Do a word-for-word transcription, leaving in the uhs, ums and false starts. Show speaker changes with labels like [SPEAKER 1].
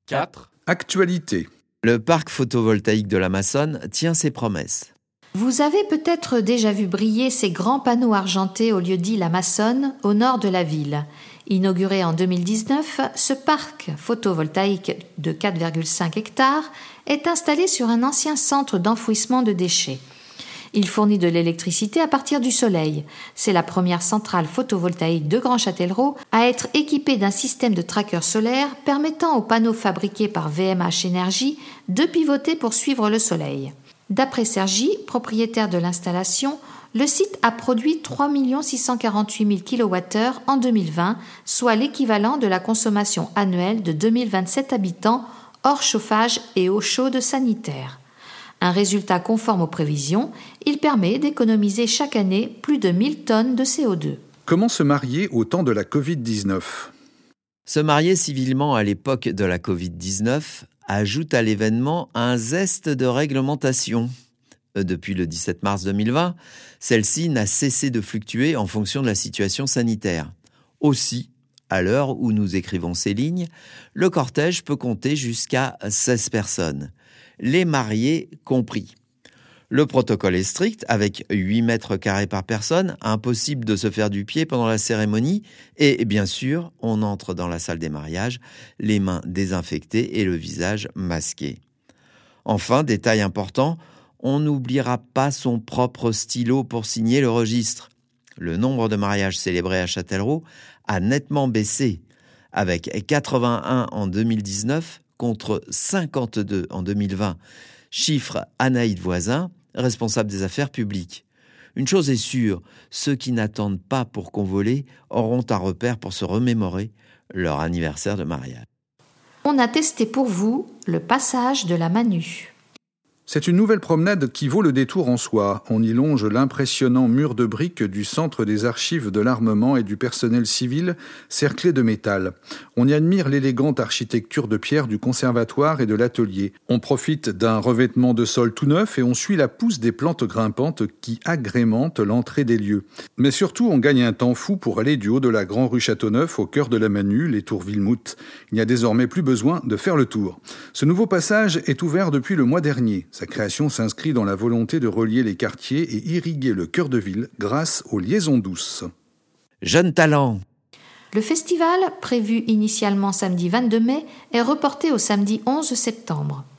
[SPEAKER 1] quatre.
[SPEAKER 2] Actualité.
[SPEAKER 3] Le parc photovoltaïque de la Massonne tient ses promesses.
[SPEAKER 4] Vous avez peut-être déjà vu briller ces grands panneaux argentés au lieu-dit La Massonne, au nord de la ville. Inauguré en deux mille dix-neuf, ce parc photovoltaïque de quatre virgule cinq hectares est installé sur un ancien centre d'enfouissement de déchets. Il fournit de l'électricité à partir du soleil. C'est la première centrale photovoltaïque de Grand Châtellerault à être équipée d'un système de tracker solaire permettant aux panneaux fabriqués par V M H Énergie de pivoter pour suivre le soleil. D'après Sergi, propriétaire de l'installation, le site a produit trois millions six cent quarante-huit mille kilowattheures en deux mille vingt, soit l'équivalent de la consommation annuelle de deux mille vingt-sept habitants, hors chauffage et eau chaude sanitaire. Un résultat conforme aux prévisions, il permet d'économiser chaque année plus de mille tonnes de C O deux.
[SPEAKER 2] Comment se marier au temps de la covid dix-neuf ?
[SPEAKER 3] Se marier civilement à l'époque de la covid dix-neuf ajoute à l'événement un zeste de réglementation. Depuis le dix-sept mars deux mille vingt, celle-ci n'a cessé de fluctuer en fonction de la situation sanitaire. Aussi, à l'heure où nous écrivons ces lignes, le cortège peut compter jusqu'à seize personnes, les mariés compris. Le protocole est strict, avec huit mètres carrés par personne, impossible de se faire du pied pendant la cérémonie, et bien sûr, on entre dans la salle des mariages, les mains désinfectées et le visage masqué. Enfin, détail important, on n'oubliera pas son propre stylo pour signer le registre. Le nombre de mariages célébrés à Châtellerault a nettement baissé, avec quatre-vingt-un en deux mille dix-neuf contre cinquante-deux en deux mille vingt. Chiffre Anaïde Voisin, responsable des affaires publiques. Une chose est sûre, ceux qui n'attendent pas pour convoler auront un repère pour se remémorer leur anniversaire de mariage.
[SPEAKER 4] On a testé pour vous le passage de la Manu.
[SPEAKER 2] C'est une nouvelle promenade qui vaut le détour en soi. On y longe l'impressionnant mur de briques du Centre des archives de l'armement et du personnel civil, cerclé de métal. On y admire l'élégante architecture de pierre du conservatoire et de l'atelier. On profite d'un revêtement de sol tout neuf et on suit la pousse des plantes grimpantes qui agrémentent l'entrée des lieux. Mais surtout, on gagne un temps fou pour aller du haut de la Grand Rue Châteauneuf au cœur de la Manu, les tours Villemout. Il n'y a désormais plus besoin de faire le tour. Ce nouveau passage est ouvert depuis le mois dernier. Sa création s'inscrit dans la volonté de relier les quartiers et irriguer le cœur de ville grâce aux liaisons douces.
[SPEAKER 3] Jeunes talents.
[SPEAKER 4] Le festival, prévu initialement samedi vingt-deux mai, est reporté au samedi onze septembre.